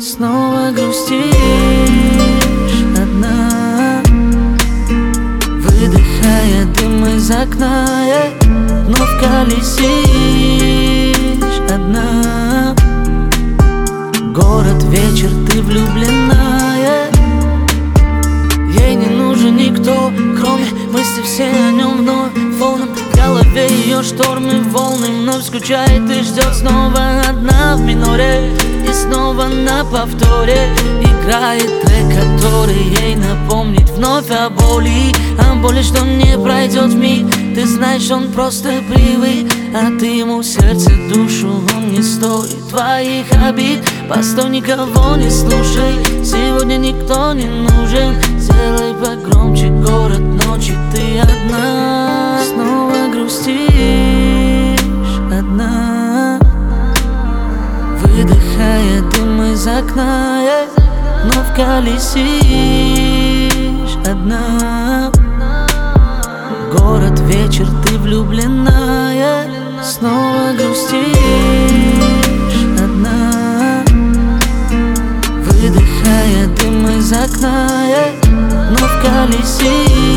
Снова грустишь одна, выдыхая дым из окна, вновь колесишь одна. Город, вечер, ты влюбленная, ей не нужен никто, кроме мысли, все о нем вновь волнам. В голове ее штормы, волны, вновь скучает и ждет. Снова одна в миноре и снова на повторе играет трек, который ей напомнит вновь о боли, что не пройдет вмиг. Ты знаешь, он просто привык, а ты ему сердце, душу, он не стоит твоих обид. Постой, никого не слушай, сегодня никто не нужен. Сделай погромче, город ночи, ты одна. Снова грустишь одна, выдыхая дым из окна, вновь колесишь одна. Город, вечер, ты влюбленная, снова грустишь одна, выдыхая дым из окна, вновь колесишь.